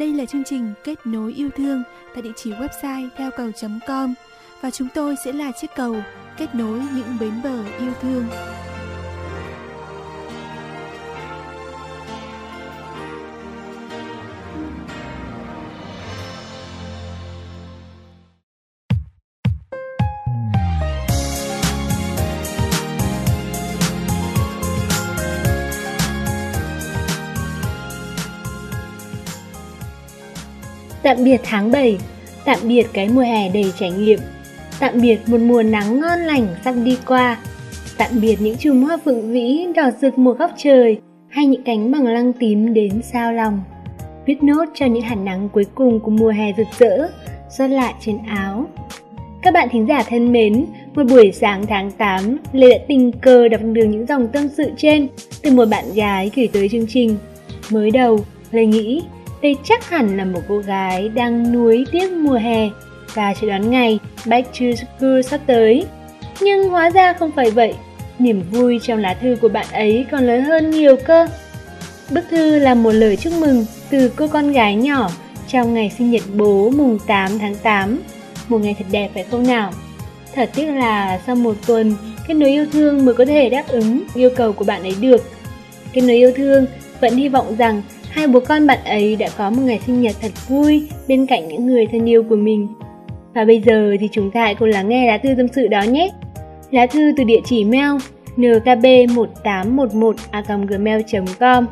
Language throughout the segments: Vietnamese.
Đây là chương trình Kết nối yêu thương tại địa chỉ website theo cầu.com và chúng tôi sẽ là chiếc cầu kết nối những bến bờ yêu thương. Tạm biệt tháng 7, tạm biệt cái mùa hè đầy trải nghiệm, tạm biệt một mùa nắng ngon lành sắp đi qua, tạm biệt những chùm hoa phượng vĩ đỏ rực một góc trời hay những cánh bằng lăng tím đến sao lòng. Viết nốt cho những hạt nắng cuối cùng của mùa hè rực rỡ sót lại trên áo. Các bạn thính giả thân mến, một buổi sáng tháng 8, Lê đã tình cờ đọc được những dòng tâm sự trên từ một bạn gái gửi tới chương trình. Mới đầu, Lê nghĩ đây chắc hẳn là một cô gái đang nuối tiếc mùa hè và chờ đón ngày Back to School sắp tới. Nhưng hóa ra không phải vậy, niềm vui trong lá thư của bạn ấy còn lớn hơn nhiều cơ. Bức thư là một lời chúc mừng từ cô con gái nhỏ trong ngày sinh nhật bố mùng 8 tháng 8, một ngày thật đẹp phải không nào? Thật tiếc là sau một tuần, Kết nối yêu thương mới có thể đáp ứng yêu cầu của bạn ấy được. Kết nối yêu thương vẫn hy vọng rằng hai bố con bạn ấy đã có một ngày sinh nhật thật vui bên cạnh những người thân yêu của mình. Và bây giờ thì chúng ta hãy cùng lắng nghe lá thư tâm sự đó nhé. Lá thư từ địa chỉ mail nkb1811@gmail.com.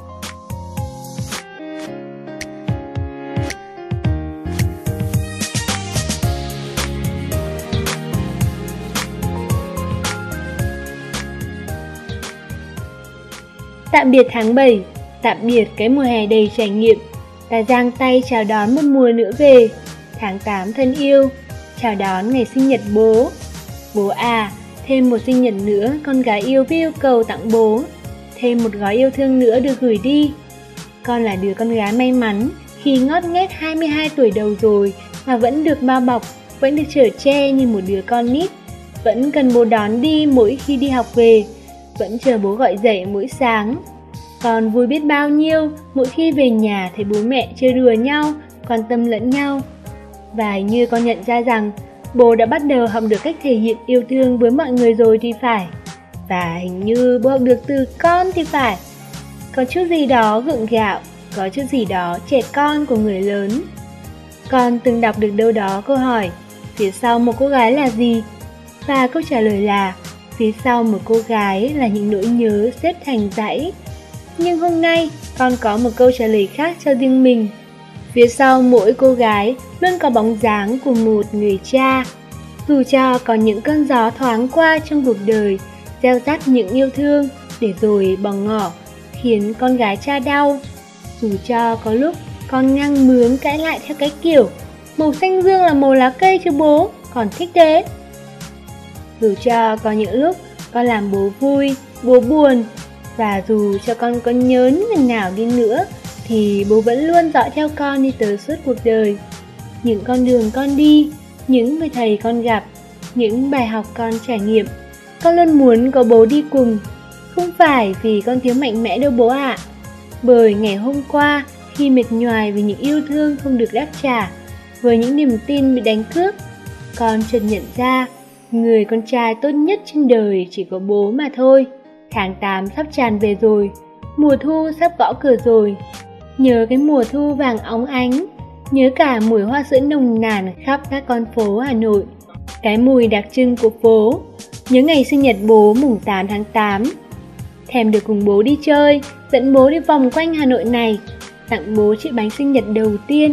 Tạm biệt tháng 7, tạm biệt cái mùa hè đầy trải nghiệm, ta giang tay chào đón một mùa nữa về. Tháng 8 thân yêu, chào đón ngày sinh nhật bố. Bố à, thêm một sinh nhật nữa con gái yêu với yêu cầu tặng bố. Thêm một gói yêu thương nữa được gửi đi. Con là đứa con gái may mắn khi ngót nghét 22 tuổi đầu rồi mà vẫn được bao bọc, vẫn được chở che như một đứa con nít. Vẫn cần bố đón đi mỗi khi đi học về, vẫn chờ bố gọi dậy mỗi sáng. Con vui biết bao nhiêu mỗi khi về nhà thấy bố mẹ chơi đùa nhau, quan tâm lẫn nhau. Và như con nhận ra rằng bố đã bắt đầu học được cách thể hiện yêu thương với mọi người rồi thì phải. Và hình như bố học được từ con thì phải. Có chút gì đó gượng gạo, có chút gì đó trẻ con của người lớn. Con từng đọc được đâu đó câu hỏi phía sau một cô gái là gì? Và câu trả lời là phía sau một cô gái là những nỗi nhớ xếp thành dãy. Nhưng hôm nay con có một câu trả lời khác cho riêng mình. Phía sau mỗi cô gái luôn có bóng dáng của một người cha. Dù cho có những cơn gió thoáng qua trong cuộc đời, gieo rắc những yêu thương để rồi bỏ ngỏ, khiến con gái cha đau. Dù cho có lúc con ngang mướng cãi lại theo cái kiểu màu xanh dương là màu lá cây chứ bố, còn thích thế. Dù cho có những lúc con làm bố vui, bố buồn, và dù cho con có nhớn lần nào đi nữa thì bố vẫn luôn dõi theo con đi tới suốt cuộc đời. Những con đường con đi, những người thầy con gặp, những bài học con trải nghiệm, con luôn muốn có bố đi cùng. Không phải vì con thiếu mạnh mẽ đâu bố ạ. Bởi ngày hôm qua khi mệt nhoài vì những yêu thương không được đáp trả, với những niềm tin bị đánh cướp, con chợt nhận ra người con trai tốt nhất trên đời chỉ có bố mà thôi. Tháng 8 sắp tràn về rồi, mùa thu sắp gõ cửa rồi. Nhớ cái mùa thu vàng óng ánh, nhớ cả mùi hoa sữa nồng nàn khắp các con phố Hà Nội, cái mùi đặc trưng của phố. Nhớ ngày sinh nhật bố mùng 8 tháng 8. Thèm được cùng bố đi chơi, dẫn bố đi vòng quanh Hà Nội này, tặng bố chiếc bánh sinh nhật đầu tiên.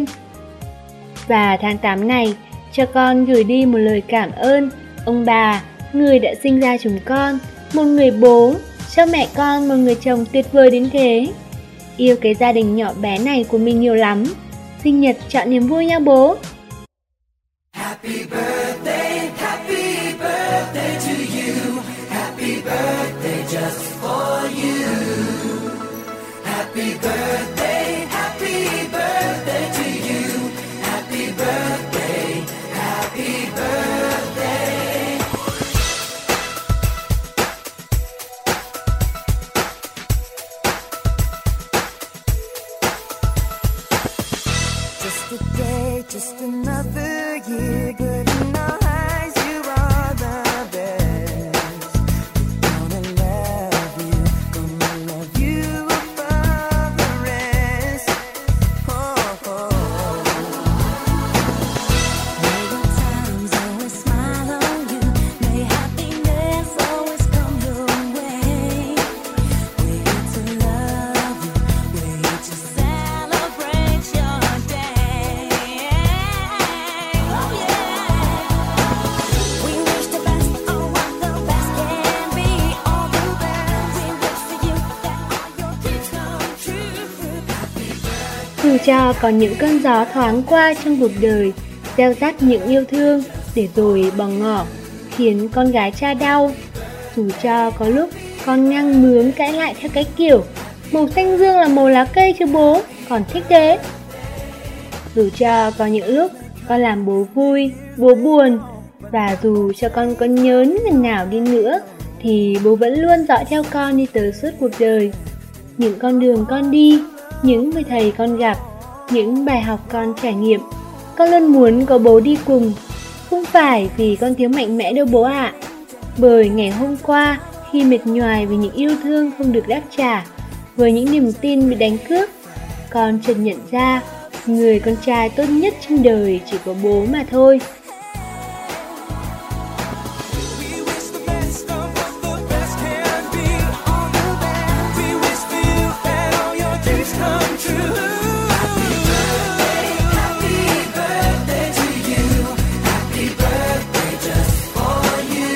Và tháng 8 này, cho con gửi đi một lời cảm ơn ông bà, người đã sinh ra chúng con, một người bố, cho mẹ con một người chồng tuyệt vời đến thế. Yêu cái gia đình nhỏ bé này của mình nhiều lắm. Sinh nhật chọn niềm vui nha bố. Happy birthday to you. Happy birthday just for you. Happy birthday to you. Happy birthday, happy birthday. just another year, but in our eyes you are the best. Gonna love you above the rest. Oh, oh. May the times always smile on you, may happiness always come your way. We're here to love you, we're here to celebrate your day. Oh yeah. We wish the best on what the best can be, all the best. We wish for you that all your dreams come true. Dù cho có những cơn gió thoáng qua trong cuộc đời, gieo rắc những yêu thương để rồi bỏ ngỏ, khiến con gái cha đau. Dù cho có lúc con ngang mướng cãi lại theo cái kiểu màu xanh dương là màu lá cây chứ bố, còn thích thế. Dù cho có những lúc con làm bố vui, bố buồn, và dù cho con có nhớn lần nào đi nữa thì bố vẫn luôn dõi theo con đi tới suốt cuộc đời. Những con đường con đi, những người thầy con gặp, những bài học con trải nghiệm, con luôn muốn có bố đi cùng. Không phải vì con thiếu mạnh mẽ đâu bố ạ. Bởi ngày hôm qua, khi mệt nhoài vì những yêu thương không được đáp trả, với những niềm tin bị đánh cướp, con chợt nhận ra người con trai tốt nhất trên đời chỉ có bố mà thôi. We wish the best of what the best can be, all the best. We wish for you that all your dreams come true. Happy birthday to you. Happy birthday just for you.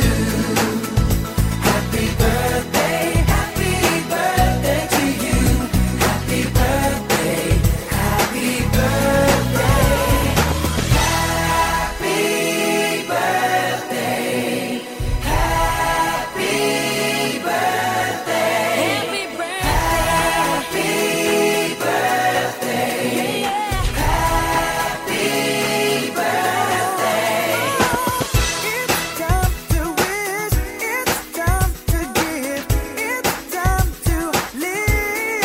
Happy birthday to you. Happy birthday, happy birthday. Happy birthday. Happy birthday. Happy birthday. Happy birthday. It's time to wish, it's time to give, it's time to live.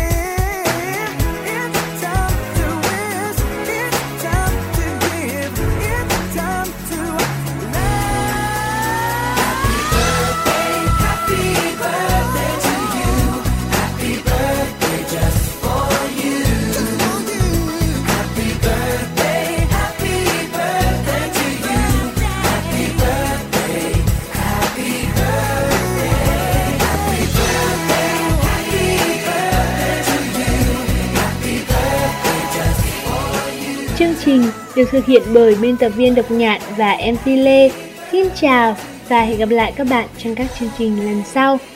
It's time to wish, it's time to give, it's time to love. Happy birthday to you. Happy birthday just for you. Happy birthday to you. Happy birthday, happy birthday. Happy birthday, happy birthday to you. Happy birthday just for you. Chương trình được thực hiện bởi biên tập viên Độc Nhạn và MC Lê. Xin chào và hẹn gặp lại các bạn trong các chương trình lần sau.